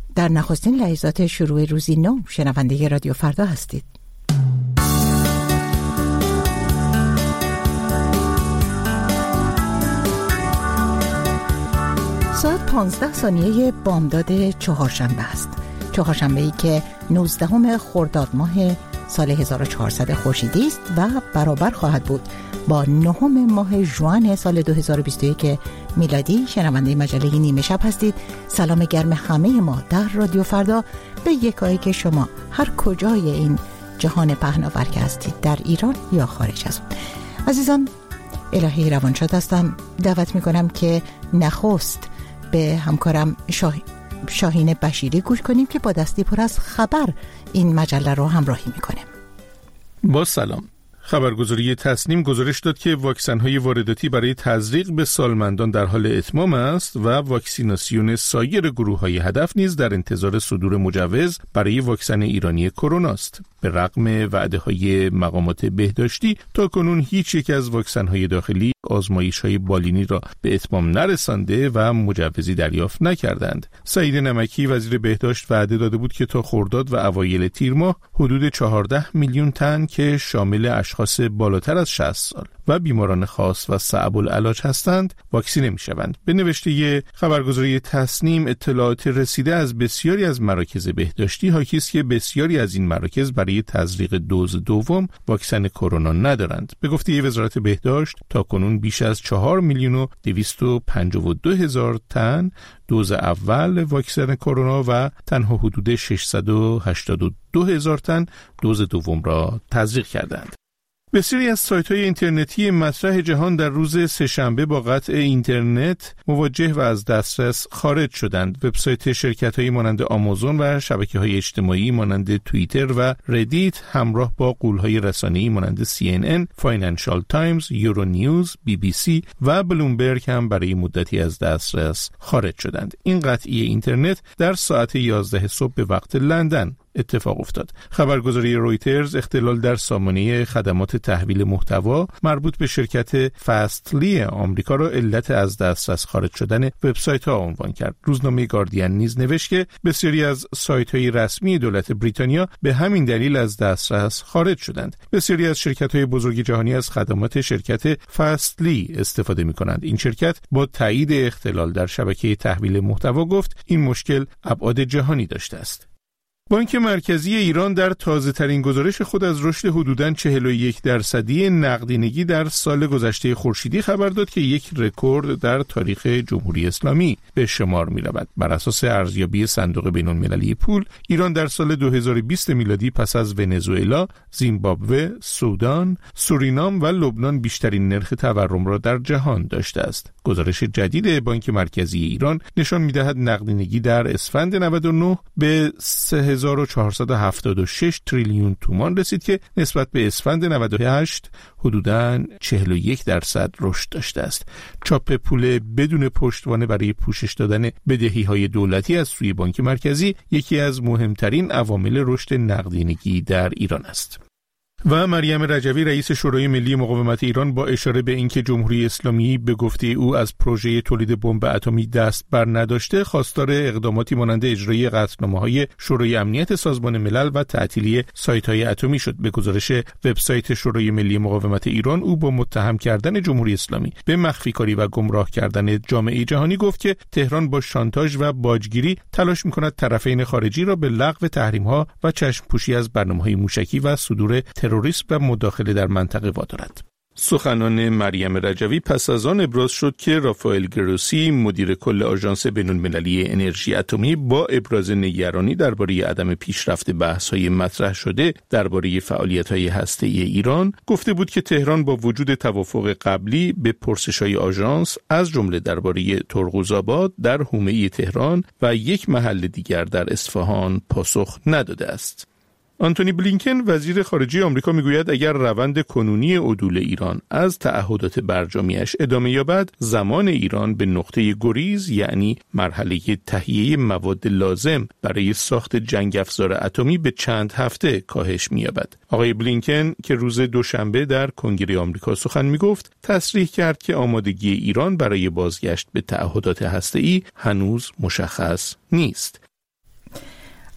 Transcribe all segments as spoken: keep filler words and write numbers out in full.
در نخستین لحظات شروع روزی نو شنونده رادیو فردا هستید. ساعت پانزده ثانیه بامداد چهارشنبه است. چهارشنبه‌ای که نوزدهم خرداد ماه سال هزار و چهارصد خورشیدی است و برابر خواهد بود با نهم ماه ژوئن سال دو هزار و بیست و یک میلادی. شنونده مجله نیمه شب هستید. سلام گرم همه ما در رادیو فردا به یکایی که شما هر کجای این جهان پهناور که هستید، در ایران یا خارج از اون. عزیزان، الهی روانشاد هستم. دعوت میکنم که نخست به همکارم شاه... شاهین بشیری گوش کنیم که با دستی پر از خبر این مجله رو همراهی میکنه. با سلام. خبرگزاری تصنیم گزارش داد که واکسن‌های وارداتی برای تزریق به سالمندان در حال اتمام است و واکسیناسیون سایر گروه‌های هدف نیز در انتظار صدور مجوز برای واکسن ایرانی کرونا است. به رغم وعده‌های مقامات بهداشتی، تا کنون هیچ یک از واکسن‌های داخلی آزمایش‌های بالینی را به اتمام نرسانده و مجوزی دریافت نکردند. سعید نمکی وزیر بهداشت وعده داده بود که تا خرداد و اوایل تیر ماه حدود چهارده میلیون تن که شامل اشخاص بالاتر از شصت سال و بیماران خاص و صعب العلاج هستند واکسینه می‌شوند. به نوشته خبرگزاری تصنیم، اطلاعات رسیده از بسیاری از مراکز بهداشتی حاکی است که بسیاری از این مراکز برای تزریق دوز دوم واکسن کرونا ندارند. به گفته وزارت بهداشت، تاکنون بیش از چهار میلیون و دویست و پنجاه و دو هزار تن دوز اول واکسن کرونا و تنها حدود ششصد و هشتاد و دو هزار تن دوز دوم را تزریق کردند. بسیاری از سایت‌های اینترنتی مطرح جهان در روز سه‌شنبه با قطع اینترنت مواجه و از دسترس خارج شدند. وبسایت شرکت‌های مانند آمازون و شبکه‌های اجتماعی مانند توییتر و ردیت همراه با غول‌های رسانه‌ای مانند سی ان ان، فاینانشال تایمز، یورو نیوز، بی بی سی و بلومبرگ هم برای مدتی از دسترس خارج شدند. این قطعی اینترنت در ساعت یازده صبح به وقت لندن اتفاق افتاد. خبرگزاری رویترز اختلال در سامانه خدمات تحویل محتوا مربوط به شرکت فستلی آمریکا را علت از دسترس خارج شدن وبسایت‌ها عنوان کرد. روزنامه گاردین نیز نوشت که بسیاری از سایت‌های رسمی دولت بریتانیا به همین دلیل از دسترس خارج شدند. بسیاری از شرکت‌های بزرگ جهانی از خدمات شرکت فستلی استفاده می‌کنند. این شرکت با تایید اختلال در شبکه تحویل محتوا گفت این مشکل ابعاد جهانی داشته است. بانک مرکزی ایران در تازه‌ترین گزارش خود از رشد حدوداً چهل و یک درصدی نقدینگی در سال گذشته خورشیدی خبر داد که یک رکورد در تاریخ جمهوری اسلامی به شمار می‌رود. بر اساس ارزیابی صندوق بین‌المللی پول، ایران در سال دو هزار و بیست میلادی پس از ونزوئلا، زیمبابوه، سودان، سورینام و لبنان بیشترین نرخ تورم را در جهان داشته است. گزارش جدید بانک مرکزی ایران نشان می‌دهد نقدینگی در اسفند نود و نه به سه هزار و چهارصد و هفتاد و شش تریلیون تومان رسید که نسبت به اسفند نود و هشت حدوداً چهل و یک درصد رشد داشته است. چاپ پول بدون پشتوانه برای پوشش دادن بدهی‌های دولتی از سوی بانک مرکزی یکی از مهمترین عوامل رشد نقدینگی در ایران است. و مریم رجوی رئیس شورای ملی مقاومت ایران با اشاره به اینکه جمهوری اسلامی به گفته او از پروژه تولید بمب اتمی دست بر نداشته، خواستار اقداماتی مانند اجرای قطعنامه‌های شورای امنیت سازمان ملل و تعطیلی سایت‌های اتمی شد. به گزارش وبسایت شورای ملی مقاومت ایران، او با متهم کردن جمهوری اسلامی به مخفی‌کاری و گمراه کردن جامعه جهانی گفت که تهران با شانتاژ و باجگیری تلاش می‌کند طرفین خارجی را به لغو تحریم‌ها و چشم‌پوشی از برنامه‌های موشکی و صدور تروریسم و مداخله در منطقه وادارد. سخنان مریم رجوی پس از آن ابراز شد که رافائل گروسی مدیر کل آژانس بین‌المللی انرژی اتمی با ابراز نگرانی درباره عدم پیشرفت بحث‌های مطرح شده درباره فعالیت‌های هسته‌ای ایران گفته بود که تهران با وجود توافق قبلی به پرسش‌های آژانس از جمله درباره ترقوزآباد در حومه تهران و یک محل دیگر در اصفهان پاسخ نداده است. آنتونی بلینکن وزیر خارجه آمریکا میگوید اگر روند کنونی عدول ایران از تعهدات برجامیش ادامه یابد، زمان ایران به نقطه گریز یعنی مرحله تهیه مواد لازم برای ساخت جنگ افزار اتمی به چند هفته کاهش می‌یابد. آقای بلینکن که روز دوشنبه در کنگره آمریکا سخن میگفت، تصریح کرد که آمادگی ایران برای بازگشت به تعهدات هسته‌ای هنوز مشخص نیست.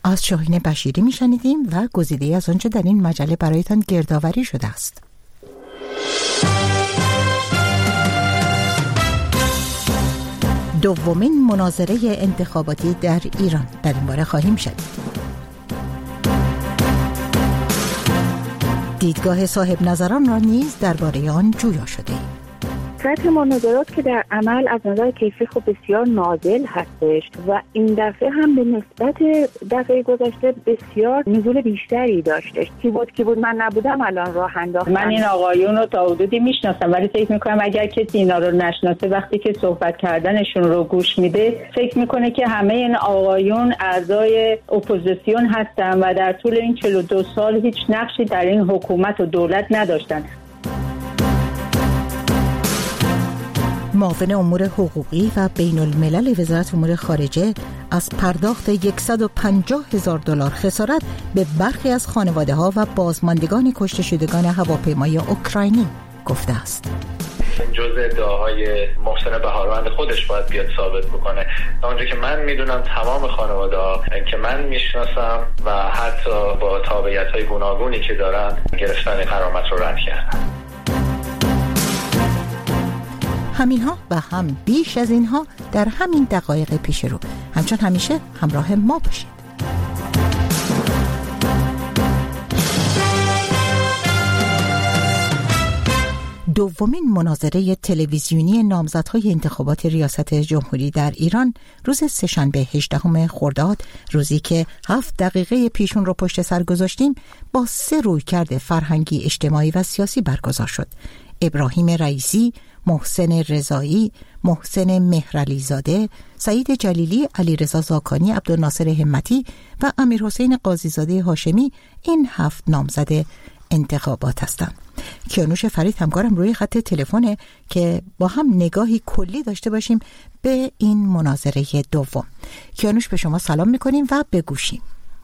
از شاهین بشیری میشنیدیم و گزیده از آنچه در این مجله برایتان گردآوری شده است. دومین مناظره انتخاباتی در ایران، در این باره خواهیم شنید. دیدگاه صاحب نظران را نیز درباره آن جویا شده. سطح مناظرات که در عمل از نظر کیفی خب بسیار نازل هستش و این دفعه هم به نسبت دفعه گذشته بسیار نزول بیشتری داشتش. کی بود کی بود من نبودم الان راه انداختم. من این آقایون رو تا حدودی میشناسم، ولی فکر میکنم اگر کسی اینا رو نشناسه وقتی که صحبت کردنشون رو گوش میده فکر میکنه که همه این آقایون اعضای اپوزیسیون هستن و در طول این چهل و دو سال هیچ نقشی در این حکومت و دولت نداشتن. معاون امور حقوقی و بین الملل وزارت امور خارجه از پرداخت صد و پنجاه هزار دلار خسارت به برخی از خانواده ها و بازماندگان کشته شدگان هواپیمای اوکراینی گفته است. جزء ادعاهای محسن بهاروند خودش باید بیاد ثابت بکنه. اونجا که من میدونم تمام خانواده ها که من میشناسم و حتی با تابعیت های گوناگونی که دارن گرفتن غرامت رو رد کردن. همینها و هم بیش از اینها در همین دقایق پیش رو. همچون همیشه همراه ما باشید. دومین مناظره تلویزیونی نامزدهای انتخابات ریاست جمهوری در ایران روز سه‌شنبه هجدهم خرداد، روزی که هفت دقیقه پیشون رو پشت سر گذاشتیم، با سه رویکرد فرهنگی، اجتماعی و سیاسی برگزار شد. ابراهیم رئیسی، محسن رضایی، محسن مهرعلیزاده، سعید جلیلی، علیرضا زاکانی، عبدالناصر همتی و امیرحسین قاضیزاده هاشمی این هفت نامزد انتخابات هستند. کیانوش فرید همکارم روی خط تلفنه که با هم نگاهی کلی داشته باشیم به این مناظره دوم. کیانوش، به شما سلام میکنیم و بگوشیم.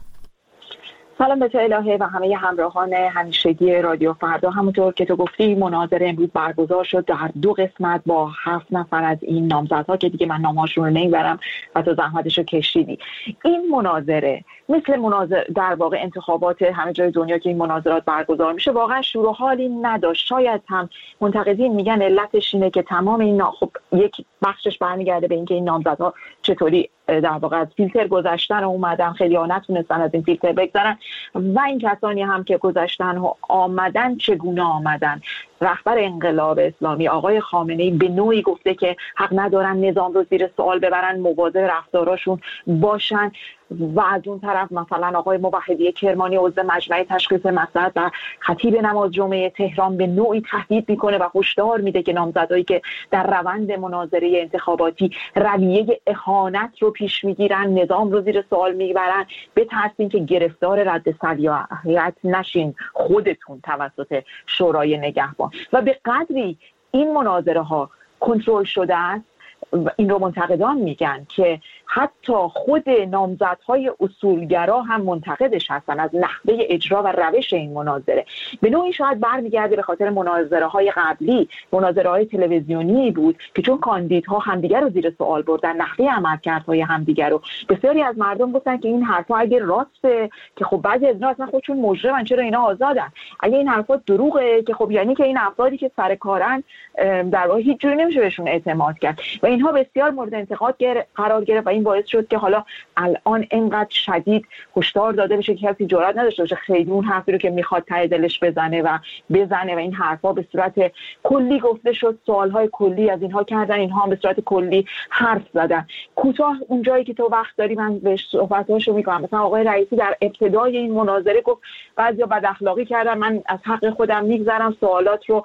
سلام به تو الهه و همه همراهان همیشگی رادیو فردا. همونطور که تو گفتی مناظره امروز برگزار شد در دو قسمت با هفت نفر از این نامزدها که دیگه من نامهاشون رو نمیبرم و تو زحمتش رو کشیدی. این مناظره مثل مناظره در واقع انتخابات همه جای دنیا که این مناظرات برگزار میشه واقعا شور و حالی نداشت. شاید هم منتقدین میگن علتش اینه که تمام این خب یک بخشش برمیگرده به اینکه این نامزدها چطوری در واقع از فیلتر گذشتن اومدن، خیلی ها نتونستن از این فیلتر بگذرن و این کسانی هم که گذشتن و آمدن چگونه آمدن. رهبر انقلاب اسلامی آقای خامنه‌ای به نوعی گفته که حق ندارن نظام رو زیر سوال ببرن، مواظب رفتاراشون باشن و از اون طرف مثلا آقای موحدی کرمانی عضو مجمع تشخیص مصلحت و خطیب نماز جمعه تهران به نوعی تهدید میکنه و هشدار میده که نامزدایی که در روند مناظره انتخاباتی رویه اهانت رو پیش میگیرن، نظام رو زیر سوال میبرن، بترسین که گرفتار رد صلاحیت نشین خودتون توسط شورای نگهبان. و به قدری این مناظره ها کنترل شده است، این رو منتقدان میگن که حتی خود نامزدهای اصولگرا هم منتقدش هستن از نحوه اجرا و روش این مناظره. به نوعی شاید برمیگرده به خاطر مناظره های قبلی، مناظره های تلویزیونی بود که چون کاندیدها همدیگر رو زیر سوال بردن، نحوه عملکردهای همدیگر رو، بسیاری از مردم گفتن که این حرفا اگه راسته که خب بعضی از اینا اصلا خودشون مجرمن، چرا اینا آزادن؟ اگه این حرفا دروغه که خب یعنی که این افرادی که سر کارن در واقع هیچ جوری نمیشه بهشون اعتماد کرد. و اینها بسیار مورد انتقاد قرار گرفت و این باعث شد که حالا الان اینقدر شدید هشدار داده بشه که کسی جرئت نداشته باشه خیلی اون حرفی رو که میخواد ته دلش بزنه و بزنه و این حرفا به صورت کلی گفته شد، سوالهای کلی از اینها کردن، اینها هم به صورت کلی حرف زدن. کوتاه اون جایی که تو وقت داری من بهش صحبتاشو میکنم. مثلا آقای رئیسی در ابتدای این مناظره گفت بعضیا بد اخلاقی کردن، من از حق خودم میگذرم، سوالات رو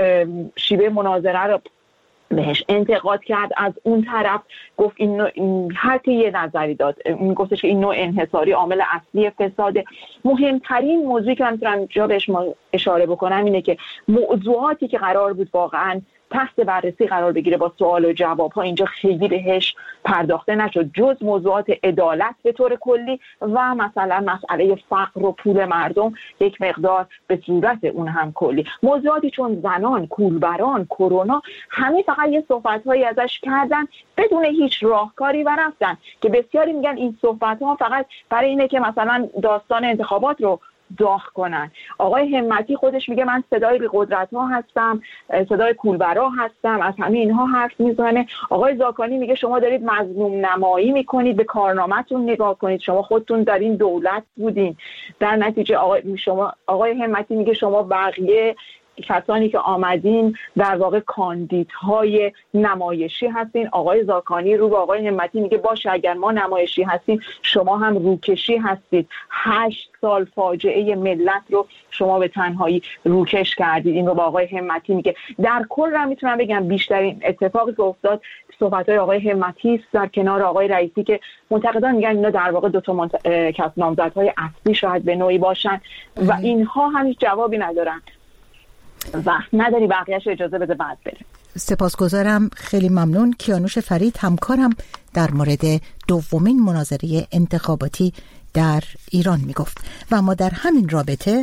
شیوه مناظره رو بهش انتقاد کرد. از اون طرف گفت این, این هر کی یه نظری داد، این گفتش که این نوع انحصاری عامل اصلی فساده. مهمترین موضوعی که من میتونم جا بهش اشاره بکنم اینه که موضوعاتی که قرار بود واقعا تحت بررسی قرار بگیره با سوال و جواب ها. اینجا خیلی بهش پرداخته نشد جز موضوعات عدالت به طور کلی و مثلا مسئله فقر و پول مردم یک مقدار به صورت اون هم کلی. موضوعاتی چون زنان، کولبران، کرونا، همه فقط یه صحبت‌هایی ازش کردن بدون هیچ راهکاری و رفتن که بسیاری میگن این صحبت‌ها فقط برای اینه که مثلا داستان انتخابات رو داغ کنن. آقای همتی خودش میگه من صدای بی قدرت ها هستم، صدای کولبرا هستم، از همه اینها حرف میزنه. آقای زاکانی میگه شما دارید مظلوم نمایی میکنید، به کارنامه‌تون نگاه کنید، شما خودتون در این دولت بودین. در نتیجه آقای شما آقای همتی میگه شما بقیه کسانی که آمدین در واقع کاندیدهای نمایشی هستین. آقای زاکانی رو به آقای همتی میگه باشه اگر ما نمایشی هستیم شما هم روکشی هستید. هشت سال فاجعه ملت رو شما به تنهایی روکش کردید. این رو با آقای همتی میگه. در کل هم میتونم بگم بیشترین اتفاقی که افتاد صحبت‌های آقای همتی است در کنار آقای رئیسی که منتقدان میگن اینا در واقع دو تا منت... کس نامزدهای اصلی شاید به نوعی باشن و اینها هم هیچ جوابی ندارن. وقت نداری بقیه‌اش اجازه بده بعد بره. سپاسگزارم، خیلی ممنون. کیانوش فرید همکارم در مورد دومین مناظره انتخاباتی در ایران میگفت و ما در همین رابطه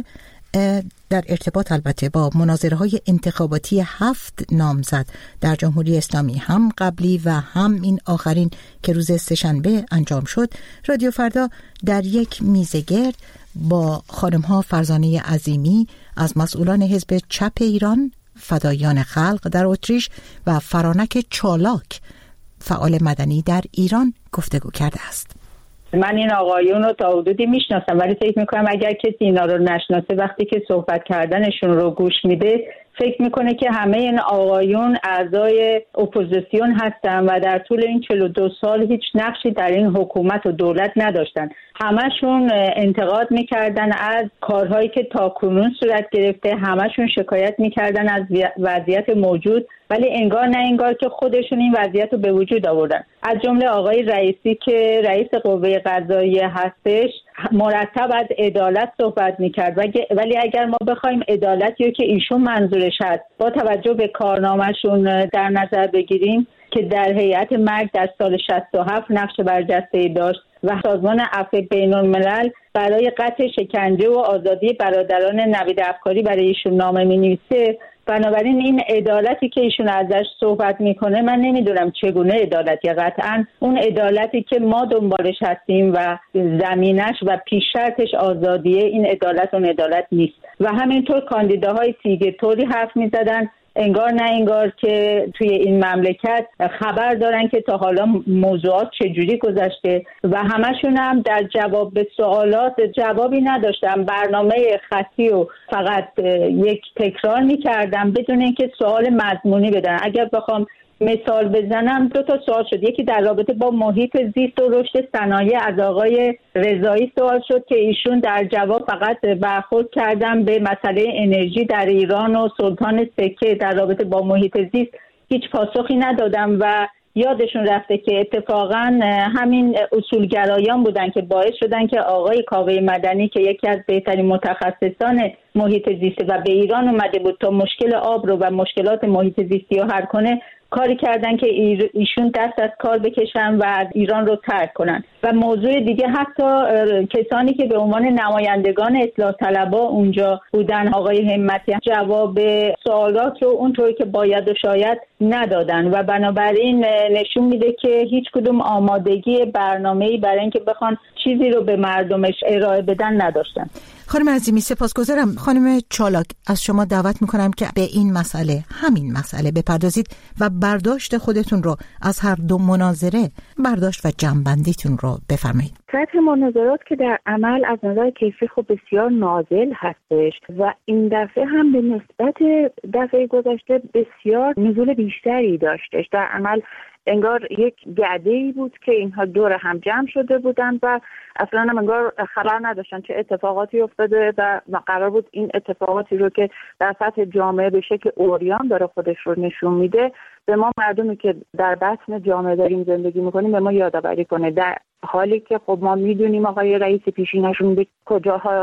در ارتباط البته با مناظره های انتخاباتی هفت نامزد در جمهوری اسلامی هم قبلی و هم این آخرین که روز سه‌شنبه انجام شد رادیو فردا در یک میزه گرد با خانم ها فرزانه عظیمی از مسئولان حزب چپ ایران، فدایان خلق در اتریش و فرانک چالاک فعال مدنی در ایران گفتگو کرده است. من این آقایون رو تا حدودی میشناسم ولی فکر میکنم اگر کسی اینا رو نشناسه وقتی که صحبت کردنشون رو گوش میده فکر میکنه که همه این آقایون اعضای اپوزیسیون هستن و در طول این چهل و دو سال هیچ نقشی در این حکومت و دولت نداشتن. همشون انتقاد میکردن از کارهایی که تاکنون صورت گرفته، همشون شکایت میکردن از وضعیت موجود ولی انگار نه انگار که خودشون این وضعیت رو به وجود آوردن. از جمله آقای رئیسی که رئیس قوه قضاییه هستش مرتب از عدالت صحبت میکرد ولی اگر ما بخوایم عدالتی که ایشون منظورش هست با توجه به کارنامه‌شون در نظر بگیریم که در هیئت مرگ در سال شصت و هفت نقش برجسته‌ای داشت و سازمان عفو بین‌الملل برای قطع شکنجه و آزادی برادران نوید افکاری برای ایشون نامه می‌نویسه. بنابراین این عدالتی که ایشون ازش صحبت میکنه من نمیدونم چگونه عدالتی، قطعا اون عدالتی که ما دنبالش هستیم و زمینش و پیش شرطش آزادیه این عدالت اون عدالت نیست. و همینطور کاندیداهای دیگه طوری حرف میزدن انگار نه انگار که توی این مملکت خبر دارن که تا حالا موضوعات چجوری گذشته و همشون هم در جواب به سوالات جوابی نداشتن. برنامه خطی و فقط یک تکرار میکردن بدون اینکه سوال مضمونی بدن. اگر بخوام مثال بزنم دو تا سوال شد. یکی در رابطه با محیط زیست و رشد صنایع از آقای رضایی سوال شد که ایشون در جواب فقط برخورد کردن به مسئله انرژی در ایران و سلطان سکه. در رابطه با محیط زیست هیچ پاسخی ندادم و یادشون رفته که اتفاقا همین اصولگرایان بودن که باعث شدن که آقای کاوه مدنی که یکی از بهترین متخصصان محیط زیستی و به ایران اومده بود تا مشکل آب رو و مشکلات محیط زیستی رو حل کنه کاری کردن که ایشون دست از کار بکشن و از ایران رو ترک کنن. و موضوع دیگه حتی کسانی که به عنوان نمایندگان اصلاح طلبها اونجا بودن آقای همتی جواب سوالات رو اونطوری که باید و شاید ندادن و بنابراین نشون میده که هیچ کدوم آمادگی برنامه‌ای برای اینکه بخوان چیزی رو به مردمش ارائه بدن نداشتن. خانم عظیمی سپاسگزارم. خانم چالاک از شما دعوت میکنم که به این مسئله همین مسئله بپردازید و برداشت خودتون رو از هر دو مناظره برداشت و جمع‌بندیتون رو بفرمایید. سطح مناظرات که در عمل از نظر کیفی خب بسیار نازل هستش و این دفعه هم به نسبت دفعه گذشته بسیار نزول بیشتری داشتش. در عمل انگار یک گرده‌ای بود که اینها دور هم جمع شده بودن و اصلا هم انگار خبر نداشتن چه اتفاقاتی افتاده و قرار بود این اتفاقاتی رو که در سطح جامعه به شکل عریان داره خودش رو نشون میده به ما مردمی که در بطن جامعه داریم زندگی میکنیم به ما یادآوری کنه، در حالی که خب ما میدونیم آقای رئیس پیشینشون به کجاها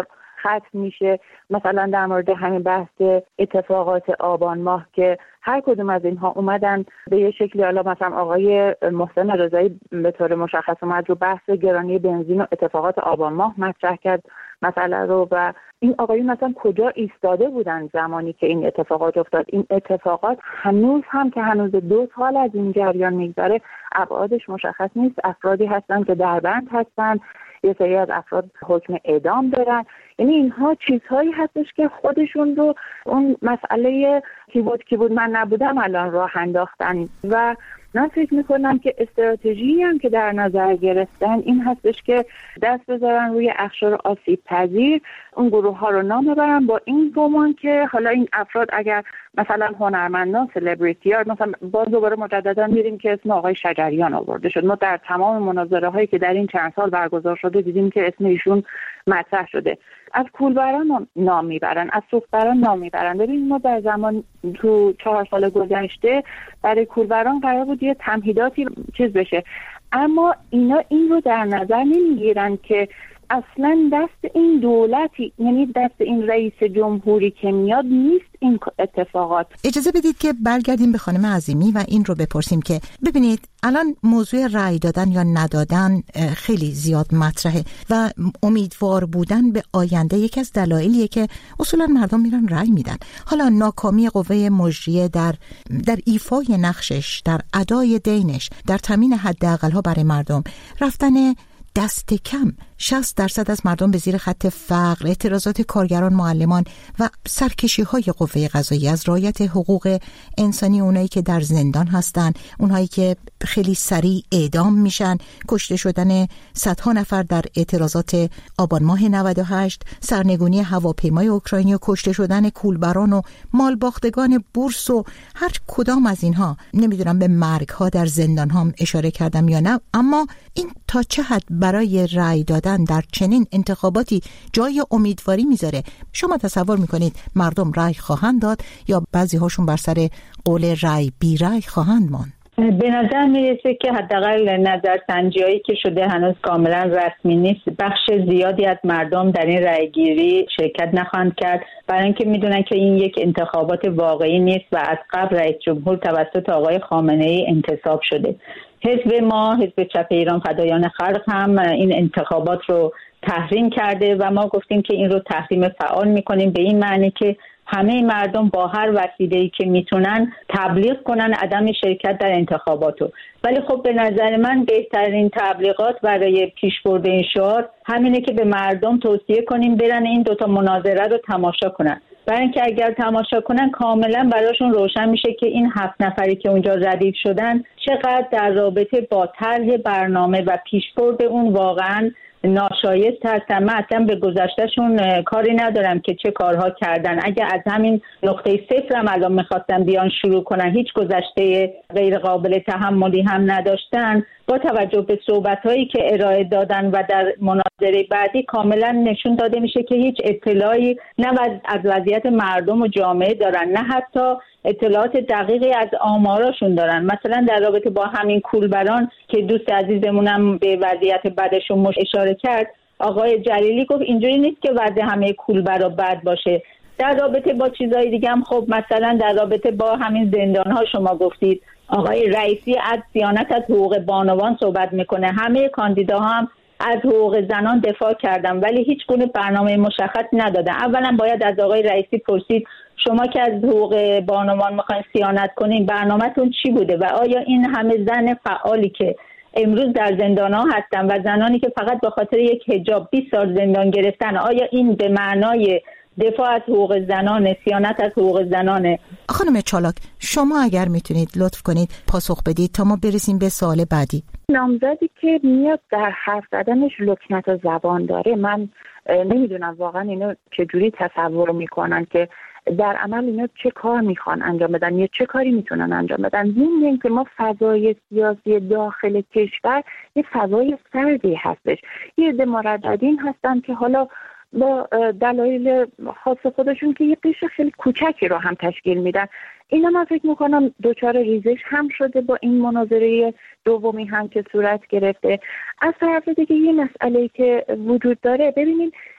ختم میشه. مثلا در مورد همین بحث اتفاقات آبان ماه که هر کدوم از اینها اومدن به یه شکلی، حالا مثلا آقای محسن رضایی به طور مشخص اومد رو بحث گرانی بنزین و اتفاقات آبان ماه مطرح کرد مسئله رو، و این آقایون مثلا کجا ایستاده بودن زمانی که این اتفاقات افتاد. این اتفاقات هنوز هم که هنوز دو سال از این جریان میگذره ابعادش مشخص نیست. افرادی هستن که در بند هستن، یه سری از افراد حکم اعدام دارن. یعنی اینها چیزهایی هستش که خودشون رو اون مسئله کی بود کی بود من نبودم الان راه انداختن. و من فکر میکنم که استراتژی هم که در نظر گرفتن این هستش که دست بذارن روی اقشار آسیب پذیر، اون گروه ها رو نام ببرن با این گمان که حالا این افراد اگر مثلا هنرمندان، سلبریتی ها، مثلا باز دوباره مجددا می‌بینیم که اسم آقای شجریان آورده شد. ما در تمام مناظره هایی که در این چند سال برگزار شده دیدیم که اسم ایشون مطرح شده. از کولبران نام میبرن، از سوختبران نام میبرن. ببین ما در زمان تو چهار سال گذشته برای کولبران قرار بود یه تمهیداتی چیز بشه، اما اینا این رو در نظر نمیگیرن که اصلا دست این دولتی، یعنی دست این رئیس جمهوری که میاد نیست این اتفاقات. اجازه بدید که برگردیم به خانم عظیمی و این رو بپرسیم که ببینید الان موضوع رأی دادن یا ندادن خیلی زیاد مطرحه و امیدوار بودن به آینده یکی از دلایلیه که اصولا مردم میرن رأی میدن. حالا ناکامی قوه مجریه در در ایفای نقشش، در ادای دینش، در تامین حداقل‌ها برای مردم، رفتن دست کم شصت درصد از مردم به زیر خط فقر، اعتراضات کارگران، معلمان و سرکشی های قوه قضاییه از رعایت حقوق انسانی، اونایی که در زندان هستن، اونهایی که خیلی سریع اعدام میشن، کشته شدن صدها نفر در اعتراضات آبان ماه نود و هشت، سرنگونی هواپیمای اوکراینی و کشته شدن کولبران و مالباختگان بورس و هر کدام از اینها. نمیدونم به مرگ ها در زندان هم اشاره کردم یا نه، اما این تا چه حد برای رأی دادن در چنین انتخاباتی جای امیدواری میذاره؟ شما تصور میکنید مردم رأی خواهند داد یا بعضی هاشون بر سر قول رأی بی رأی خواهند ماند؟ به نظر میرسه که حداقل نظرسنجی‌هایی که شده هنوز کاملا رسمی نیست. بخش زیادی از مردم در این رأیگیری شرکت نخواهند کرد، برای اینکه میدونن که این یک انتخابات واقعی نیست و از قبل رئیس جمهور توسط آقای خامنه‌ای انتصاب شده. حزب ما، حزب چپ ایران فدایان خلق هم این انتخابات رو تحریم کرده و ما گفتیم که این رو تحریم فعال میکنیم، به این معنی که همه مردم با هر وسیله‌ای که میتونن تبلیغ کنن عدم شرکت در انتخاباتو. ولی خب به نظر من بهترین تبلیغات برای پیشبرد این شعار همینه که به مردم توصیه کنیم برن این دوتا مناظره رو تماشا کنن، برای اینکه اگر تماشا کنن کاملا براشون روشن میشه که این هفت نفری که اونجا ردیف شدن چقدر در رابطه با طرح برنامه و پیشبرد اون واقعا ناشایست هستن. من اصلا به گذشتهشون کاری ندارم که چه کارها کردن. اگر از همین نقطه صفر هم الان میخواستن بیان شروع کنن، هیچ گذشته غیر قابل تحملی هم نداشتن، با توجه به صحبت‌هایی که ارائه دادن و در مناظره بعدی کاملا نشون داده میشه که هیچ اطلاعی نه از وضعیت مردم و جامعه دارن، نه حتی اطلاعات دقیقی از آماراشون دارن. مثلا در رابطه با همین کولبران که دوست عزیزمونم به وضعیت بدشون اشاره کرد، آقای جلیلی گفت اینجوری نیست که وضع همه کولبرا بد باشه. در رابطه با چیزهای دیگه هم خب مثلا در رابطه با همین زندان‌ها شما گفتید آقای رئیسی از صیانت از حقوق بانوان صحبت میکنه، همه کاندیداها هم از حقوق زنان دفاع کردن ولی هیچ گونه برنامه مشخص ندادن. اولا باید از آقای رئیسی پرسید شما که از حقوق بانوان میخواین صیانت کنین برنامه‌تون چی بوده و آیا این همه زن فعالی که امروز در زندان‌ها هستن و زنانی که فقط به خاطر یک حجاب بیست سال زندان گرفتن، آیا این به معنای دفاع از حقوق زنانه، صیانت از حقوق زنانه؟ خانم چالاک شما اگر میتونید لطف کنید پاسخ بدید تا ما برسیم به سوال بعدی. نامزدی که میاد در حرف زدنش لکنت و زبان داره، من نمیدونم واقعا اینو چجوری تصور میکنن که در عمل اینا چه کار میخوان انجام بدن یا چه کاری میتونن انجام بدن. این که ما فضای سیاسی داخل کشور یه فضای سردی هستش، یه عده مرددین هستن که حالا با دلایل خاص خودشون که یه قشر خیلی کوچکی رو هم تشکیل میدن. اینا من فکر میکنم دوچار ریزش هم شده با این مناظره دومی هم که صورت گرفته. از طرف دیگه یه مسئله که وجود داره، ببینید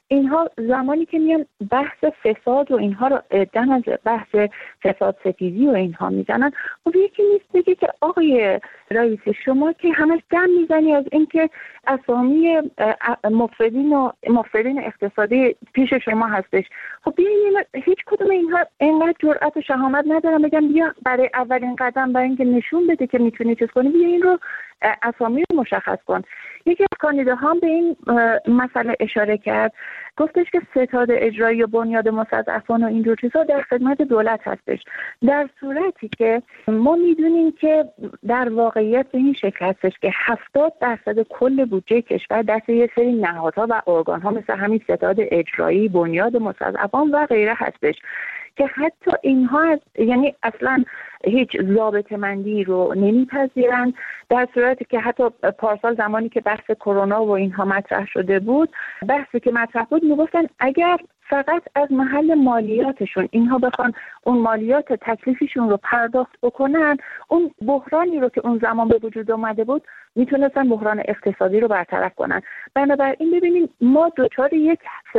اینها زمانی که میان بحث فساد و اینها رو دم از بحث فساد ستیزی و اینها میزنن، خب یکی نیست بگه که آقای رئیسی شما که همش دم میزنی از اینکه اسامی مفسدین و مفسدین اقتصادی پیش شما هستش. خب بیاین هیچ کدوم اینها اینقدر جرأت و شهامت ندارن بگن بیا برای اولین قدم برای اینکه نشون بده که میتونی چیز کنی بیا این رو اسامی رو مشخص کن. یکی از کاندیداها به این مسئله اشاره کرد، گفتش که ستاد اجرایی و بنیاد مستضعفان و اینجور چیزها در خدمت دولت هستش، در صورتی که ما میدونیم که در واقعیت به این شکل هستش که هفتاد درصد کل بودجه کشور دست یه سری نهادها و ارگان‌ها مثل همین ستاد اجرایی، بنیاد مستضعفان و غیره هستش که حتی اینها از یعنی اصلا هیچ ضابطه‌مندی رو نمیپذیرن، در صورتی که حتی پارسال زمانی که بحث کرونا و اینها مطرح شده بود، بحثی که مطرح بود میگفتن اگر فقط از محل مالیاتشون اینها بخوان اون مالیات تکلیفشون رو پرداخت بکنن، اون بحرانی رو که اون زمان به وجود اومده بود میتونستن بحران اقتصادی رو برطرف کنن. بنابراین ببینیم ما دچار یک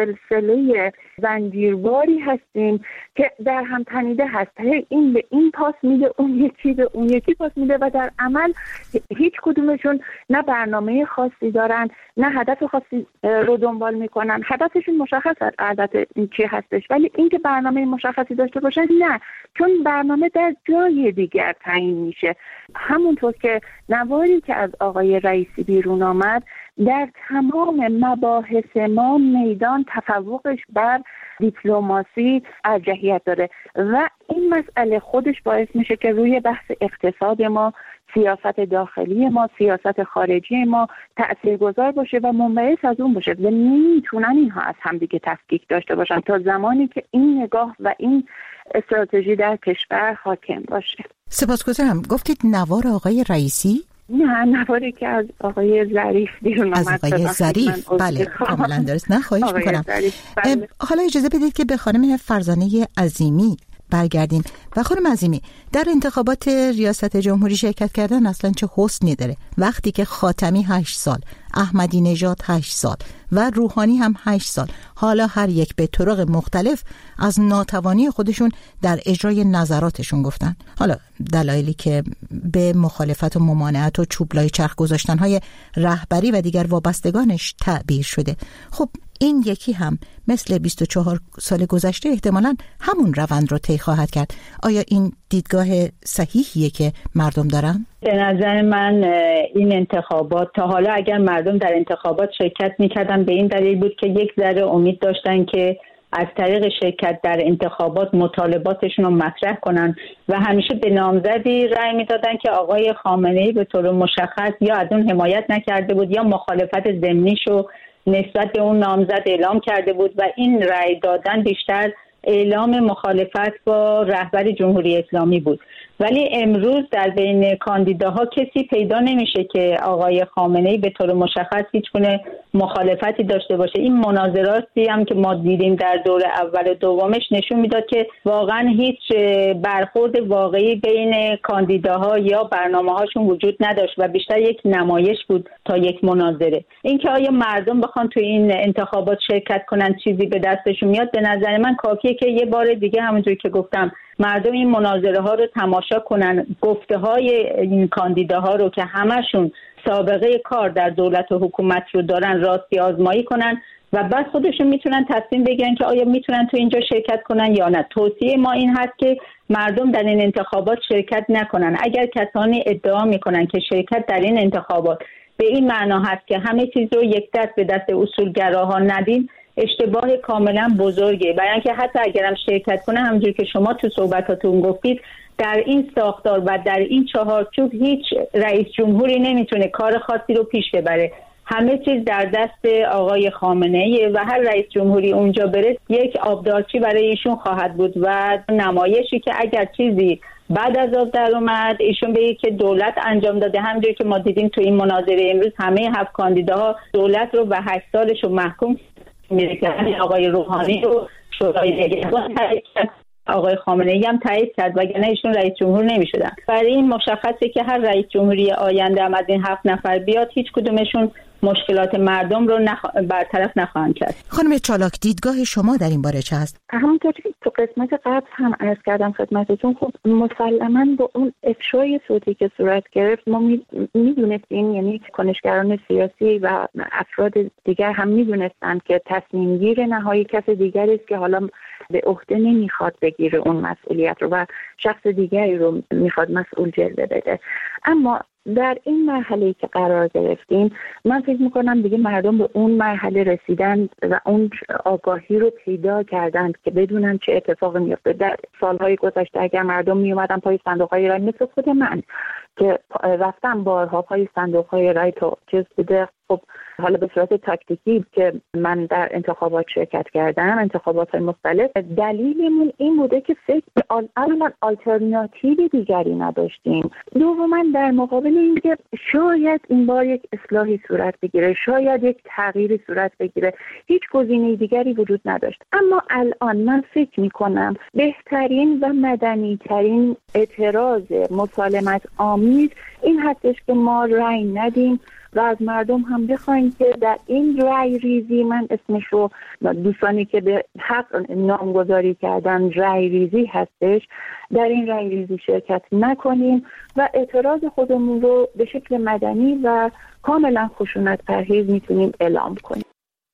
سلسله زنجیرواری هستیم که در هم تنیده هست، این به این پاس میده، اون یکی به اون یکی پاس میده و در عمل هیچ کدومشون نه برنامه خاصی دارن نه هدف خاصی رو دنبال میکنن. هدفشون مشخص است عادت چی هستش، ولی اینکه برنامه مشخصی داشته باشن نه، چون برنامه در جای دیگر تعیین میشه. همونطور که نواری که از آقای رئیسی بیرون آمد، در تمام مباحث ما میدان تفوقش بر دیپلماسی ارجحیت داره و این مسئله خودش باعث میشه که روی بحث اقتصاد ما، سیاست داخلی ما، سیاست خارجی ما تأثیرگذار باشه و منبعث از اون باشه و نمیتونن اینها از همدیگه تفکیک داشته باشن تا زمانی که این نگاه و این استراتژی در کشور حاکم باشه. سپاسگزارم. گفتید نوار آقای رئیسی؟ نه، نواری که از آقای ظریف بیرون آمد. از آقای ظریف، بله کاملا درست. نه خواهش میکنم. بله. حالا اجازه بدید که به خانم فرزانه عظیمی برگردیم. و خانم عظیمی، در انتخابات ریاست جمهوری شرکت کردن اصلا چه حسنی داره وقتی که خاتمی هشت سال، احمدی نژاد هشت سال و روحانی هم هشت سال، حالا هر یک به طرق مختلف از ناتوانی خودشون در اجرای نظراتشون گفتن. حالا دلایلی که به مخالفت و ممانعت و چوبلای چرخ گذاشتن‌های رهبری و دیگر وابستگانش تعبیر شده. خب این یکی هم مثل بیست و چهار سال گذشته احتمالاً همون روند رو طی خواهد کرد. آیا این دیدگاه صحیحیه که مردم دارن؟ به نظر من این انتخابات تا حالا اگر مردم در انتخابات شرکت میکردن به این دلیل بود که یک ذره امید داشتن که از طریق شرکت در انتخابات مطالباتشون رو مطرح کنن و همیشه به نامزدی رأی میدادن که آقای خامنه‌ای به طور مشخص یا از اون حمایت نکرده بود یا مخالفت ضمنیشو نسبت به اون نامزد اعلام کرده بود و این رأی دادن بیشتر اعلام مخالفت با رهبر جمهوری اسلامی بود. ولی امروز در بین کاندیداها کسی پیدا نمیشه که آقای خامنه‌ای به طور مشخص هیچگونه مخالفتی داشته باشه. این مناظراتی هم که ما دیدیم در دور اول و دومش نشون میداد که واقعا هیچ برخورد واقعی بین کاندیداها یا برنامه‌هاشون وجود نداشت و بیشتر یک نمایش بود تا یک مناظره. اینکه آیا مردم بخوان تو این انتخابات شرکت کنن چیزی به دستشون میاد، به نظر من کافیه که یه بار دیگه همونجوری که گفتم مردم این مناظره ها رو تماشا کنن، گفته های این کاندیداها رو که همشون سابقه کار در دولت و حکومت رو دارن راستی آزمایی کنن و بعد خودشون میتونن تصمیم بگیرن که آیا میتونن تو اینجا شرکت کنن یا نه. توصیه ما این هست که مردم در این انتخابات شرکت نکنن. اگر کسانی ادعا میکنن که شرکت در این انتخابات به این معنا هست که همه چیز رو یک دست به دست اصولگراها ندین، اشتباه کاملا بزرگه. برای اینکه حتی اگرم شرکت کنه، همونجوری که شما تو صحبتاتون گفتید، در این ساختار و در این چهارچوب هیچ رئیس جمهوری نمیتونه کار خاصی رو پیش ببره. همه چیز در دست آقای خامنه‌ای و هر رئیس جمهوری اونجا بره یک آبدارچی برای ایشون خواهد بود و نمایشی که اگر چیزی بعد از آب در اومد ایشون بگه که دولت انجام داده. همونجوری که ما دیدیم تو این مناظره امروز همه هفت کاندیداها دولت رو به هشت سالش رو محکوم می‌کنن. آقای روحانی رو شورای نگهبان تایید کرد، آقای خامنه‌ای هم تایید کرد، وگرنه ایشون رئیس جمهور نمی‌شدن. برای این مشخصه که هر رئیس جمهوری آینده هم از این هفت نفر بیاد، هیچ کدومشون مشکلات مردم رو نخ... برطرف نخواهند کرد. خانم چالاک، دیدگاه شما در این باره چه است؟ همونطور که تو قسمت قبل هم عرض کردم خدمتتون، خب مسلماً با اون افشای صوتی که صورت گرفت ما میدونستیم، یعنی کنشگران سیاسی و افراد دیگر هم میدونستند که تصمیم گیر نهایی کس دیگری است که حالا به عهده نمیخواد بگیره اون مسئولیت رو و شخص دیگری رو میخواد مسئول جلوه بده. اما در این مرحله‌ای که قرار گرفتیم من فکر میکنم دیگه مردم به اون مرحله رسیدن و اون آگاهی رو پیدا کردند که بدونن چه اتفاقی میفته. در سالهای گذشته اگر مردم میومدن پای صندوق‌های رای، مثل خود من که رفتم بارها پای صندوق‌های رای تا چیز بوده، خب حالا به صورت تاکتیکی که من در انتخابات شرکت کردم، انتخابات مختلف، دلیلمون این بوده که فکر اولا آلترناتیو دیگری نداشتیم، دوما در مقابل اینکه شاید این بار یک اصلاحی صورت بگیره، شاید یک تغییری صورت بگیره، هیچ گزینه دیگری وجود نداشت. اما الان من فکر میکنم بهترین و مدنی ترین اعتراض مسالمت آمیز این هستش که ما رأی ندیم و از مردم هم بخوایم که در این رأی ریزی، من اسمش رو دوستانی که به حق نامگذاری کردن رأی ریزی هستش، در این رأی ریزی شرکت نکنیم و اعتراض خودمون رو به شکل مدنی و کاملا خشونت پرهیز میتونیم اعلام کنیم.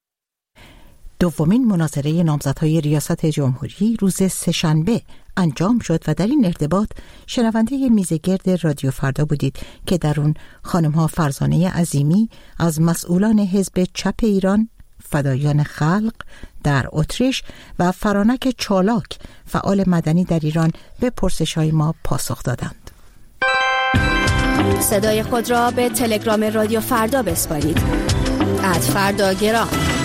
دومین مناظره نامزدهای ریاست جمهوری روز سه‌شنبه انجام شد و در این ارتباط شنونده میزگرد رادیو فردا بودید که در اون خانم‌ها فرزانه عظیمی از مسئولان حزب چپ ایران، فدایان خلق در اتریش و فرانک چالاک فعال مدنی در ایران به پرسش‌های ما پاسخ دادند. صدای خود را به تلگرام رادیو فردا بسپارید. ات فردا گرام.